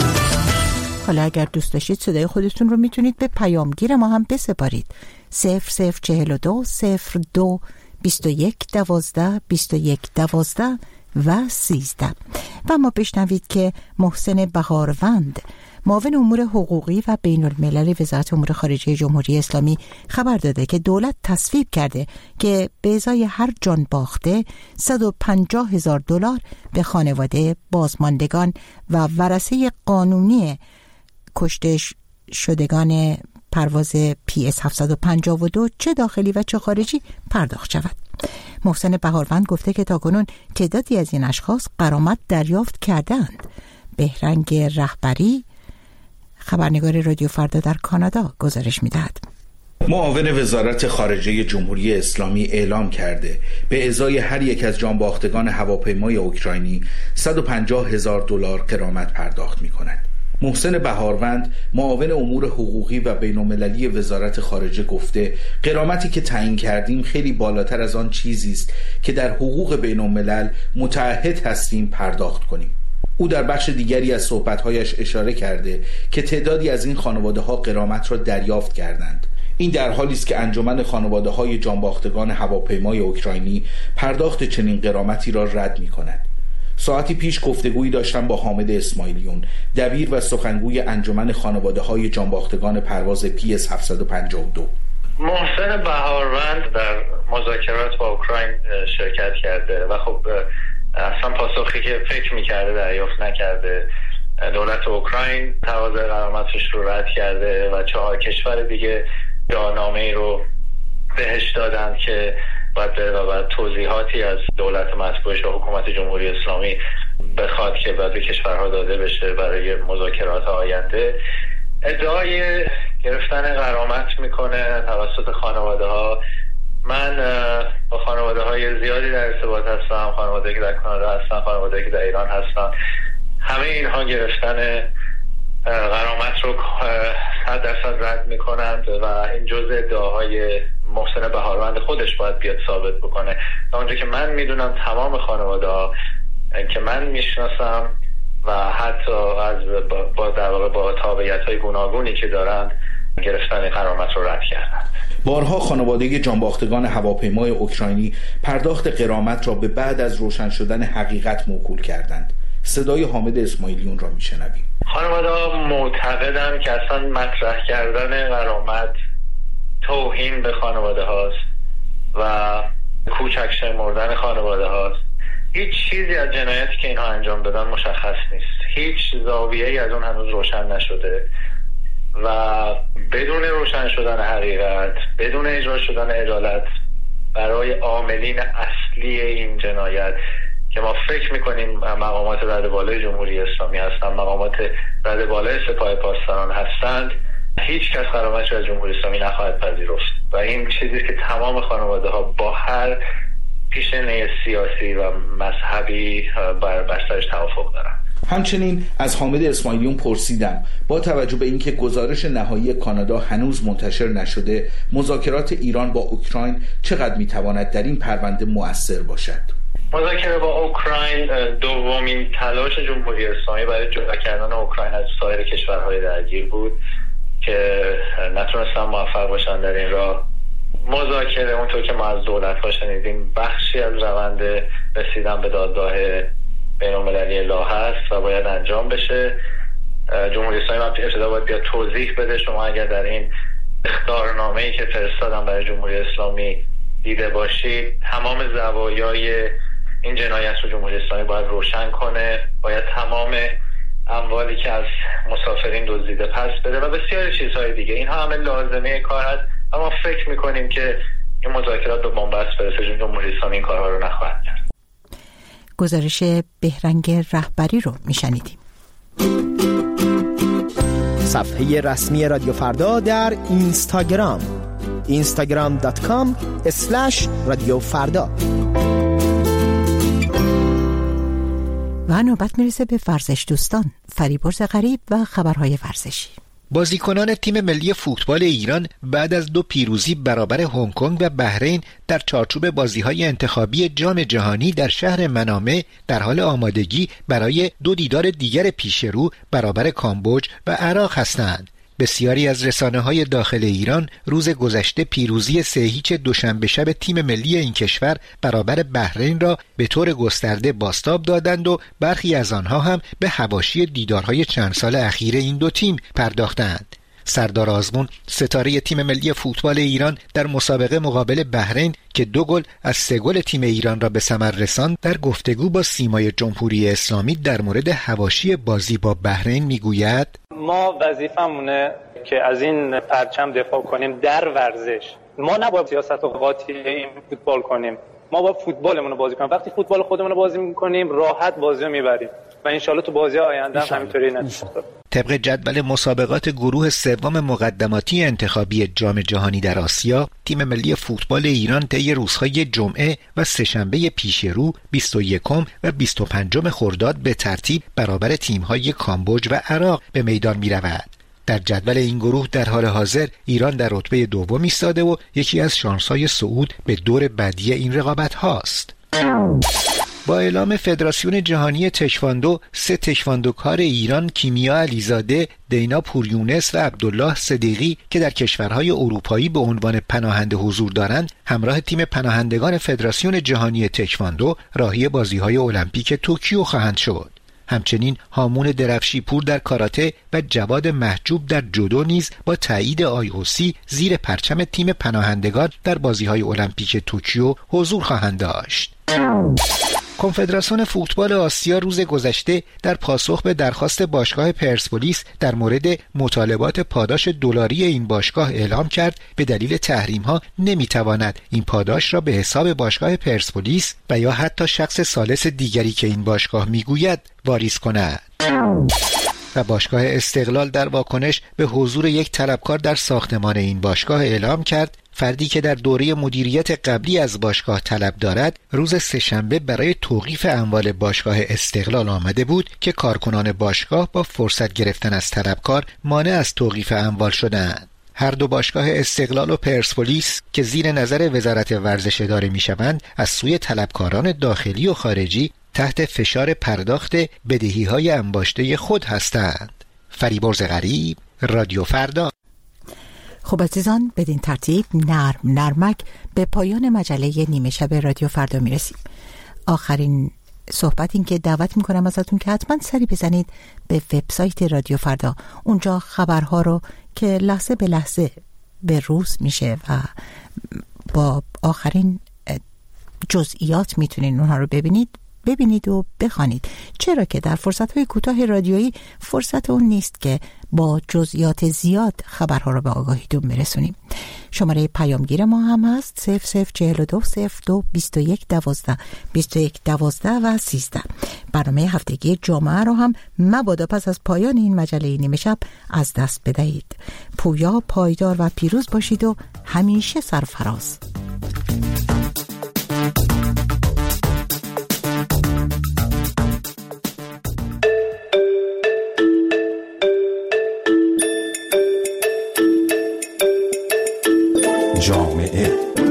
حالا اگر دوست داشتید صدای خودتون رو میتونید به پیامگیر ما هم بسپارید. صفر صفر چهل و دو صفر دو بیست و یک دوازده بیست و یک دوازده و سیزده. و ما بشنوید که محسن بهاروند، معاون امور حقوقی و بین الملل وزارت امور خارجه جمهوری اسلامی، خبر داده که دولت تصویب کرده که به ازای هر جان باخته صد و پنجاه هزار دلار به خانواده بازماندگان و ورثه قانونی کشته شدگان پرواز پی اس هفتصد و پنجاه و دو چه داخلی و چه خارجی پرداخت شود. محسن بهاروند گفته که تاکنون تعدادی از این اشخاص غرامت دریافت کردند. بهرنگ رهبری، خبرنگار رادیو فردا در کانادا، گزارش می‌دهد. معاون وزارت خارجه جمهوری اسلامی اعلام کرده به ازای هر یک از جانباختگان هواپیمای اوکراینی صد و پنجاه هزار دلار غرامت پرداخت می‌کند. محسن بهاروند، معاون امور حقوقی و بین‌المللی وزارت خارجه، گفته غرامتی که تعیین کردیم خیلی بالاتر از آن چیزی است که در حقوق بین‌الملل متعهد هستیم پرداخت کنیم. او در بخش دیگری از صحبت‌هایش اشاره کرده که تعدادی از این خانواده‌ها غرامت را دریافت کردند. این در حالی است که انجمن خانواده‌های جانباختگان هواپیمای اوکراینی پرداخت چنین غرامتی را رد می‌کند. ساعتی پیش گفتگویی داشتم با حامد اسماعیلیون، دبیر و سخنگوی انجمن خانواده‌های جانباختگان پرواز پی اس هفتصد و پنجاه و دو. محسن بهاروند در مذاکرات با اوکراین شرکت کرده و خب اصلا پاسخی که فکر می‌کرده دریافت نکرده. دولت اوکراین تقاضای غرامتش رو رد کرده و چهار کشور دیگه جانامه‌ای رو بهش دادن که باید و توضیحاتی از دولت مطبوعش و حکومت جمهوری اسلامی بخواد که بعد به کشورها داده بشه برای مذاکرات آینده. ادعای گرفتن غرامت میکنه توسط خانواده ها. من با خانواده های زیادی در ارتباط هستم، خانواده که در کانادا هستن، خانواده که در ایران هستن. همه اینها گرفتن غرامت رو صد درصد رد میکنند و این جزء ادعاهای محسن بهاروند خودش باید بیاد ثابت بکنه. اونجا که من میدونم تمام خانواده ها که من میشناسم و حتی از با در واقع با تابعیت های گوناگونی که دارند گرفتن غرامت رو رد کردند. بارها خانواده جانباختگان هواپیمای اوکراینی پرداخت غرامت را به بعد از روشن شدن حقیقت موکول کردند. صدای حامد اسماعیلیون را میشنویم. خانواده ها معتقدند که اصلا مطرح کردن غرامت توهین به خانواده هاست و کوچک شمردن خانواده هاست هیچ چیزی از جنایتی که اینها انجام دادن مشخص نیست. هیچ زاویه‌ای از اون هنوز روشن نشده و بدون روشن شدن حقیقت، بدون اجرا شدن عدالت برای عاملین اصلی این جنایت که ما فکر میکنیم مقامات رده بالای جمهوری اسلامی هستند، مقامات رده بالای سپاه پاسداران هستند، هیچ کس غرامتش از جمهوری اسلامی نخواهد پذیرفت و این چیزی که تمام خانواده ها با هر پیشینه سیاسی و مذهبی بر بسترش توافق دارن. همچنین از حامد اسماعیلیون پرسیدم با توجه به اینکه گزارش نهایی کانادا هنوز منتشر نشده، مذاکرات ایران با اوکراین چقدر میتواند در این پرونده مؤثر باشد؟ مذاکره با اوکراین دومین تلاش جمهوری اسلامی برای جدا کردن اوکراین از سایر کشورهای درگیر بود که نتونستن موفق باشن در این راه. مذاکره اونطور که ما از دولت‌ها شنیدیم بخشی از روند رسیدن به دادگاه بین‌المللی لاء هست و باید انجام بشه. جمهوری اسلامی ابتدا باید بیاد توضیح بده. شما اگر در این اخطارنامه‌ای که فرستادن برای جمهوری اسلامی دیده باشید، تمام زوایای این جنایت رو جمهوری اسلامی باید روشن کنه، باید تمام اموالی که از مسافرین دزدیده پس بده و بسیاری چیزهای دیگه. اینها همه لازمه کار هست، اما فکر میکنیم که این مذاکرات به بنبست برسه چون جمهوری اسلامی این کارها رو نخواهد کرد. گزارش بهرنگ رهبری رو میشنیدیم. صفحه رسمی رادیو فردا در اینستاگرام اینستاگرام دات کام اسلش رادیو فردا. و نوبت میرسه به ورزش دوستان، فریبرز غریب و خبرهای ورزشی. بازیکنان تیم ملی فوتبال ایران بعد از دو پیروزی برابر هنگ کنگ و بحرین در چارچوب بازی‌های انتخابی جام جهانی در شهر منامه در حال آمادگی برای دو دیدار دیگر پیشرو برابر کامبوج و عراق هستند. بسیاری از رسانه‌های داخل ایران روز گذشته پیروزی سه هیچ دوشنبه شب تیم ملی این کشور برابر بحرین را به طور گسترده بازتاب دادند و برخی از آنها هم به حواشی دیدارهای چند سال اخیر این دو تیم پرداختند. سردار آزمون ستاره تیم ملی فوتبال ایران در مسابقه مقابل بحرین که دو گل از سه گل تیم ایران را به ثمر رساند در گفتگو با سیمای جمهوری اسلامی در مورد حواشی بازی با بحرین میگوید: ما وظیفمونه که از این پرچم دفاع کنیم در ورزش. ما نباید سیاست و قاطی این فوتبال کنیم، ما باید فوتبالمون رو بازی کنیم. وقتی فوتبال خودمون رو بازی می‌کنیم راحت بازی رو میبریم و انشالله تو بازی آینده هم همینطوری نشه. طبق جدول مسابقات گروه سوم مقدماتی انتخابی جام جهانی در آسیا، تیم ملی فوتبال ایران طی روزهای جمعه و سه‌شنبه پیش رو بیست و یکم و بیست و پنجم خرداد به ترتیب برابر تیم‌های کامبوج و عراق به میدان می‌رود. در جدول این گروه در حال حاضر ایران در رتبه دوم ایستاده و یکی از شانس‌های صعود به دور بعدی این رقابت هاست. با اعلام فدراسیون جهانی تکواندو، سه تکواندوکار ایران کیمیا علیزاده، دینا پوریونس و عبدالله صدیقی که در کشورهای اروپایی به عنوان پناهنده حضور دارند، همراه تیم پناهندگان فدراسیون جهانی تکواندو راهی بازی‌های المپیک توکیو خواهند شد. همچنین هامون درفشی پور در کاراته و جواد محجوب در جودو نیز با تایید آی او سی زیر پرچم تیم پناهندگان در بازی‌های المپیک توکیو حضور خواهند داشت. کنفدراسیون فوتبال آسیا روز گذشته در پاسخ به درخواست باشگاه پرسپولیس در مورد مطالبات پاداش دلاری این باشگاه اعلام کرد به دلیل تحریم‌ها نمی‌تواند این پاداش را به حساب باشگاه پرسپولیس و یا حتی شخص ثالث دیگری که این باشگاه می‌گوید واریز کند. و باشگاه استقلال در واکنش به حضور یک طلبکار در ساختمان این باشگاه اعلام کرد فردی که در دوره مدیریت قبلی از باشگاه طلب دارد روز سه‌شنبه برای توقیف اموال باشگاه استقلال آمده بود که کارکنان باشگاه با فرصت گرفتن از طلبکار مانع از توقیف اموال شدند. هر دو باشگاه استقلال و پرسپولیس که زیر نظر وزارت ورزش اداره می‌شوند از سوی طلبکاران داخلی و خارجی تحت فشار پرداخت بدهی‌های انباشته خود هستند. فریبرز غریب، رادیو فردا. خب عزیزان، بدین ترتیب نرم نرمک به پایان مجله نیمه شب رادیو فردا میرسیم. آخرین صحبت این که دعوت میکنم ازتون که حتما سری بزنید به وبسایت رادیو فردا. اونجا خبرها رو که لحظه به لحظه به روز میشه و با آخرین جزئیات میتونین اونها رو ببینید ببینید و بخوانید، چرا که در فرصت‌های کوتاه رادیویی فرصت اون نیست که با جزئیات زیاد خبرها را به آگاهیتون برسونیم. شماره پیامگیر ما هم هست صفر صفر چهل و دو صفر دو بیست و یک دوازده بیست و یک دوازده و سیزده. برنامه هفتگی جامعه رو هم مبادا پس از پایان این مجله نیمه شب از دست بدهید. پویا، پایدار و پیروز باشید و همیشه سرفراز. جامعه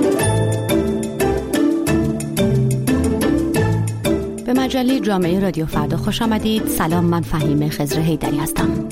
به مجله جامعه رادیو فردا خوش آمدید. سلام، من فهیم خضر حیدری هستم.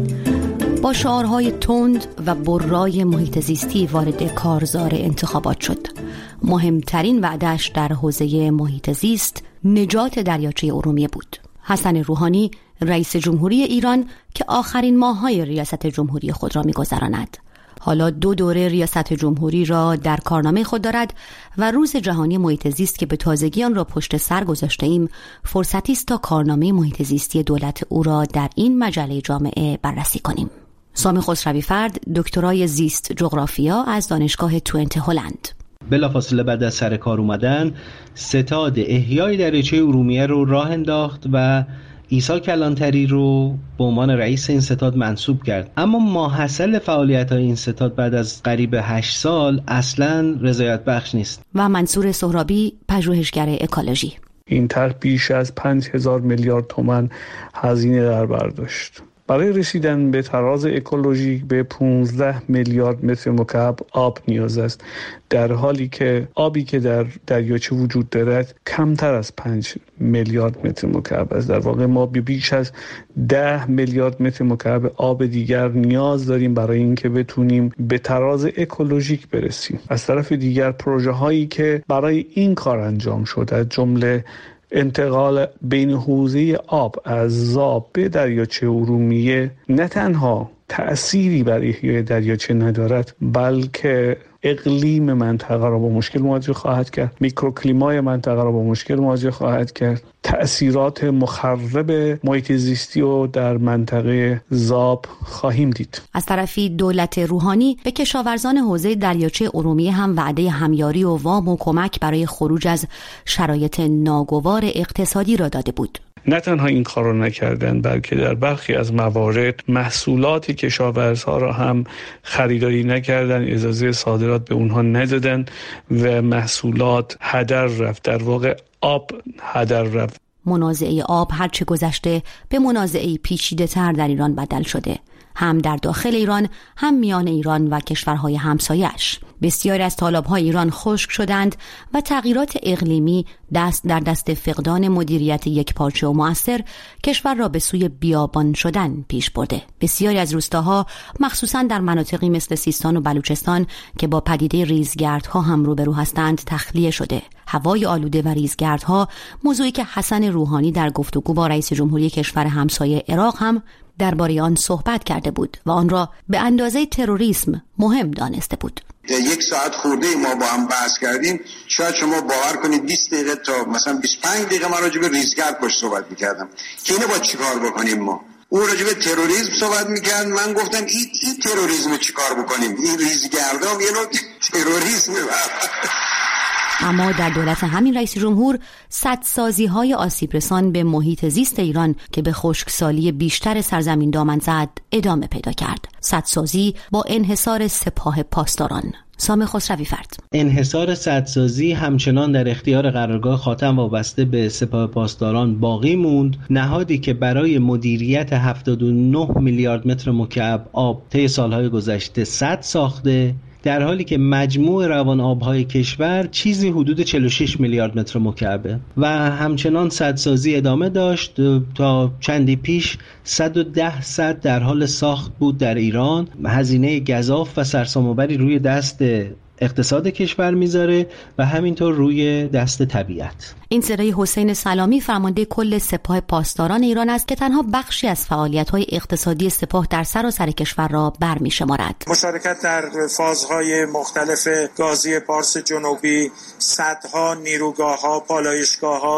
با شعارهای تند و برای محیط زیستی وارد کارزار انتخابات شد. مهمترین وعده‌اش در حوزه محیط زیست نجات دریاچه ارومیه بود. حسن روحانی رئیس جمهوری ایران که آخرین ماه‌های ریاست جمهوری خود را می‌گذراند، حالا دو دوره ریاست جمهوری را در کارنامه خود دارد و روز جهانی محیط زیست که به تازگی آن را پشت سر گذاشته ایم فرصتی است تا کارنامه محیط زیستی دولت او را در این مجله جامعه بررسی کنیم. سامی خسروی فرد دکترای زیست جغرافیا از دانشگاه توئنته هلند. بلافاصله بعد از سر کار اومدن ستاد احیای دریاچه ارومیه رو راه انداخت و عیسی کلانتری رو به عنوان رئیس این ستاد منصوب کرد. اما ماحصل فعالیت‌های این ستاد بعد از قریب هشت سال اصلاً رضایت بخش نیست. و منصور سهرابی پژوهشگر اکولوژی. این طرح بیش از پنج هزار میلیارد تومان هزینه در بر داشت. برای رسیدن به تراز اکولوژیک به پانزده میلیارد متر مکعب آب نیاز است، در حالی که آبی که در دریاچه وجود دارد کمتر از پنج میلیارد متر مکعب است. در واقع ما بیش از ده میلیارد متر مکعب آب دیگر نیاز داریم برای اینکه بتونیم به تراز اکولوژیک برسیم. از طرف دیگر پروژه هایی که برای این کار انجام شده، جمله انتقال بین حوزه آب از زاب به دریاچه ارومیه، نه تنها تأثیری بر احیای دریاچه ندارد بلکه اقلیم منطقه را با مشکل مواجه خواهد کرد، میکروکلیمای منطقه را با مشکل مواجه خواهد کرد، تأثیرات مخرب محیط زیستی رو در منطقه زاب خواهیم دید. از طرفی دولت روحانی به کشاورزان حوزه دریاچه ارومیه هم وعده همیاری و وام و کمک برای خروج از شرایط ناگوار اقتصادی را داده بود. نه تنها این کار رو نکردن بلکه در برخی از موارد محصولات کشاورزها را هم خریداری نکردن، اجازه صادرات به اونها ندادن و محصولات هدر رفت. در واقع آب هدر رفت. منازعه آب هرچه گذشته به منازعه پیچیده تر در ایران بدل شده، هم در داخل ایران هم میان ایران و کشورهای همسایش. بسیاری از تالاب‌های ایران خشک شدند و تغییرات اقلیمی دست در دست فقدان مدیریت یکپارچه و مؤثر کشور را به سوی بیابان شدن پیش برده. بسیاری از روستاها مخصوصاً در مناطقی مثل سیستان و بلوچستان که با پدیده ریزگردها هم روبرو هستند تخلیه شده. هوای آلوده و ریزگردها موضوعی که حسن روحانی در گفتگو با رئیس جمهوری کشور همسایه عراق هم درباره آن صحبت کرده بود و آن را به اندازه تروریسم مهم دانسته بود. یک ساعت خورده ما با هم بحث کردیم، شاید شما باور کنید بیست دقیقه تا مثلا بیست و پنج دقیقه من راجع به ریزگرد باش صحبت می‌کردم که اینو با چیکار بکنیم. ما او راجع به تروریسم صحبت می‌کرد، من گفتم این این تروریسم چیکار بکنیم، این ریزگردها یه نوع تروریسمه. اما در دولت همین رئیس جمهور سدسازی‌های آسیبرسان به محیط زیست ایران که به خشکسالی بیشتر سرزمین دامن زد ادامه پیدا کرد. سدسازی با انحصار سپاه پاسداران. سامی خسروی فرد. انحصار سدسازی همچنان در اختیار قرارگاه خاتم وابسته به سپاه پاسداران باقی موند، نهادی که برای مدیریت هفتاد و نه میلیارد متر مکعب آب طی سالهای گذشته سد ساخته، در حالی که مجموع روان آبهای کشور چیزی حدود چهل و شش میلیارد متر مکعبه و همچنان سدسازی ادامه داشت. تا چندی پیش صد و ده سد در حال ساخت بود در ایران. هزینه گزاف و سرسام‌آوری روی دست اقتصاد کشور میذاره و همینطور روی دست طبیعت. این صدای حسین سلامی فرمانده کل سپاه پاسداران ایران است که تنها بخشی از فعالیت‌های اقتصادی سپاه در سراسر کشور را برمی‌شمارد. مشارکت در فازهای مختلف گازی پارس جنوبی، صدها نیروگاه‌ها، پالایشگاه‌ها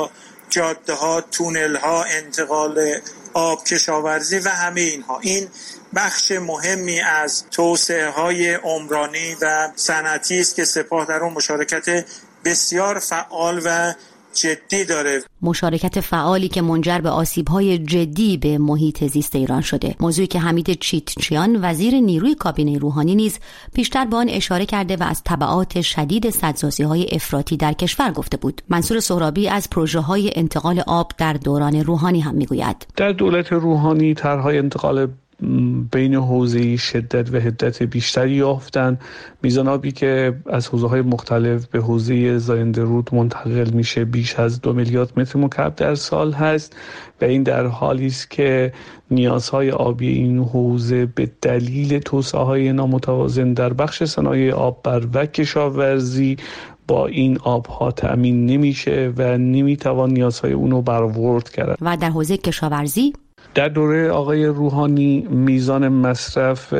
جاده ها، تونل ها، انتقال آب، کشاورزی و همه اینها. این بخش مهمی از توسعه های عمرانی و صنعتی است که سپاه در اون مشارکت بسیار فعال و جدی داره. مشارکت فعالی که منجر به آسیب‌های جدی به محیط زیست ایران شده. موضوعی که حمید چیتچیان وزیر نیروی کابینه روحانی نیز پیشتر به آن اشاره کرده و از تبعات شدید سدسازی‌های افراطی در کشور گفته بود. منصور سهرابی از پروژه‌های انتقال آب در دوران روحانی هم میگوید. در دولت روحانی طرح‌های انتقال بین حوزه‌ای شدت و حدت بیشتری یافتن. میزان آبی که از حوزه‌های مختلف به حوزه زاینده رود منتقل میشه بیش از دو میلیارد متر مکعب در سال هست و این در حالی است که نیازهای آبی این حوزه به دلیل توسعه‌های نامتوازن در بخش صنایع آببر و کشاورزی با این آبها تأمین نمیشه و نمیتوان نیازهای اونو برآورد کرد. و در حوزه کشاورزی در دوره آقای روحانی میزان مصرف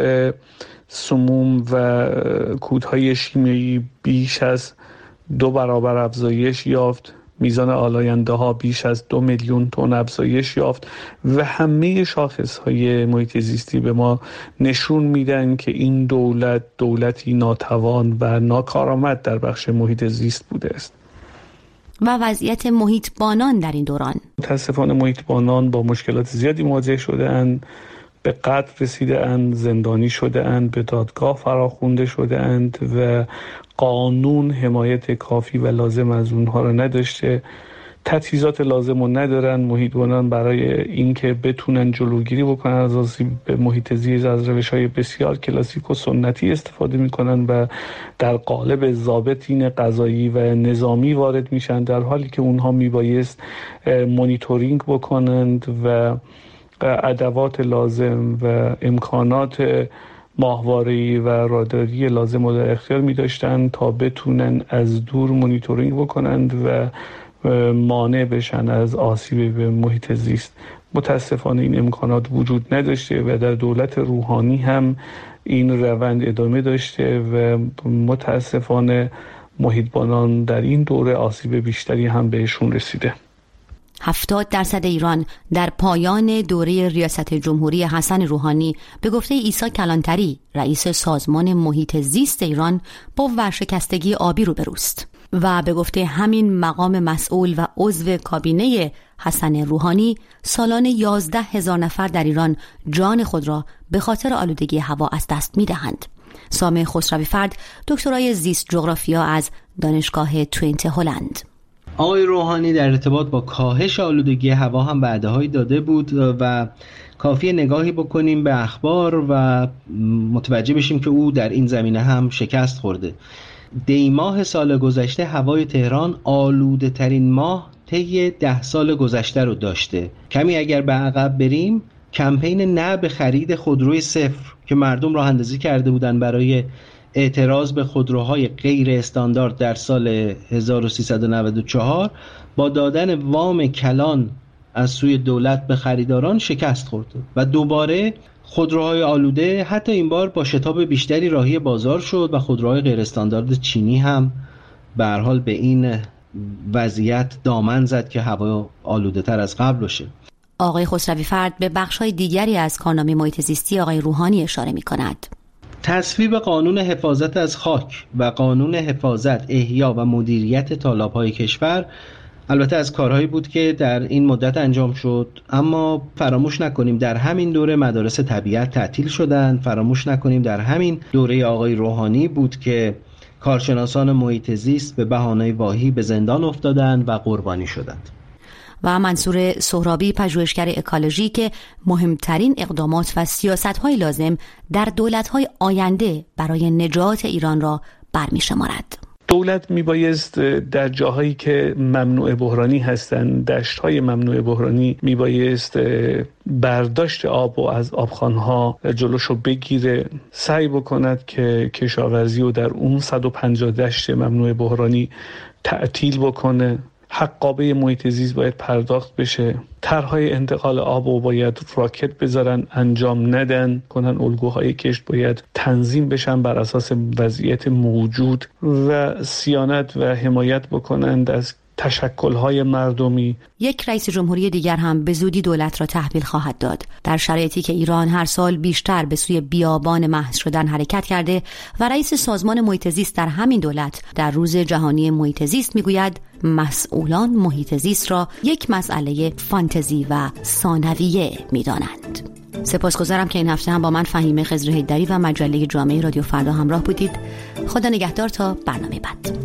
سموم و کودهای شیمیایی بیش از دو برابر افزایش یافت. میزان آلاینده ها بیش از دو میلیون تن افزایش یافت و همه شاخص های محیط زیستی به ما نشون میدن که این دولت دولتی ناتوان و ناکارآمد در بخش محیط زیست بوده است. و وضعیت محیطبانان در این دوران، متاسفانه محیطبانان با مشکلات زیادی مواجه شده اند، به قتل رسیده اند، زندانی شده اند، به دادگاه فراخوانده شده اند و قانون حمایت کافی و لازم از اونها را نداشته. تجهیزات لازم رو ندارن. محیطبانان برای اینکه بتونن جلوگیری بکنن از آسیب به محیط زیست از روش‌های بسیار کلاسیک و سنتی استفاده میکنن و در قالب ضابطین قضایی و نظامی وارد میشن، در حالی که اونها میبایست مانیتورینگ بکنند و ادوات لازم و امکانات ماهواره‌ای و راداری لازم رو در اختیار می‌داشتند تا بتونن از دور مانیتورینگ بکنند و مانع بشن از آسیب به محیط زیست. متاسفانه این امکانات وجود نداشته و در دولت روحانی هم این روند ادامه داشته و متاسفانه محیطبانان در این دوره آسیب بیشتری هم بهشون رسیده. هفتاد درصد ایران در پایان دوره ریاست جمهوری حسن روحانی به گفته عیسی کلانتری رئیس سازمان محیط زیست ایران با ورشکستگی آبی روبروست و به گفته همین مقام مسئول و عضو کابینه حسن روحانی سالانه یازده هزار نفر در ایران جان خود را به خاطر آلودگی هوا از دست می دهند. سامح خسروی فرد دکترای زیست جغرافیا از دانشگاه توینت هلند. آقای روحانی در ارتباط با کاهش آلودگی هوا هم وعده‌هایی داده بود و کافیه نگاهی بکنیم به اخبار و متوجه بشیم که او در این زمینه هم شکست خورده. دی ماه سال گذشته هوای تهران آلوده ترین ماه طی ده سال گذشته رو داشته. کمی اگر به عقب بریم، کمپین نه به خرید خودروی صفر که مردم راه اندازی کرده بودن برای اعتراض به خودروهای غیر استاندارد در سال هزار و سیصد و نود و چهار با دادن وام کلان از سوی دولت به خریداران شکست خورد و دوباره خودروهای آلوده حتی این بار با شتاب بیشتری راهی بازار شد و خودروهای غیر استاندارد چینی هم به هر حال به این وضعیت دامن زد که هوا آلوده تر از قبل باشه. آقای خسروی فرد به بخش‌های دیگری از کارنامه محیط زیستی آقای روحانی اشاره می‌کند. تصویب قانون حفاظت از خاک و قانون حفاظت، احیا و مدیریت تالاب‌های کشور البته از کارهایی بود که در این مدت انجام شد، اما فراموش نکنیم در همین دوره مدارس طبیعت تعطیل شدند. فراموش نکنیم در همین دوره آقای روحانی بود که کارشناسان محیط زیست به بهانه واهی به زندان افتادند و قربانی شدند. و منصور سهرابی پژوهشگر اکولوژی که مهمترین اقدامات و سیاست‌های لازم در دولت‌های آینده برای نجات ایران را برمی‌شمارد. دولت میبایست در جاهایی که ممنوع بحرانی هستند، دشت‌های ممنوع بحرانی، میبایست برداشت آب و از آبخوان‌ها جلوشو بگیره، سعی بکند که کشاورزی رو در اون صد و پنجاه دشت ممنوع بحرانی تعطیل بکنه. حقابه محیط زیست باید پرداخت بشه. طرح‌های انتقال آب رو باید راکت بذارن، انجام ندن کنن. الگوهای کشت باید تنظیم بشن بر اساس وضعیت موجود و صیانت و حمایت بکنند از تشکل‌های مردمی. یک رئیس جمهوری دیگر هم به زودی دولت را تحویل خواهد داد، در شرایطی که ایران هر سال بیشتر به سوی بیابان محض شدن حرکت کرده و رئیس سازمان محیط زیست در همین دولت در روز جهانی محیط زیست میگوید مسئولان محیط زیست را یک مسئله فانتزی و ثانویه می‌دانند. سپاسگزارم که این هفته هم با من فهیمه خضر حیدری و مجله جامعه رادیو فردا همراه بودید. خدا نگهدار تا برنامه بعد.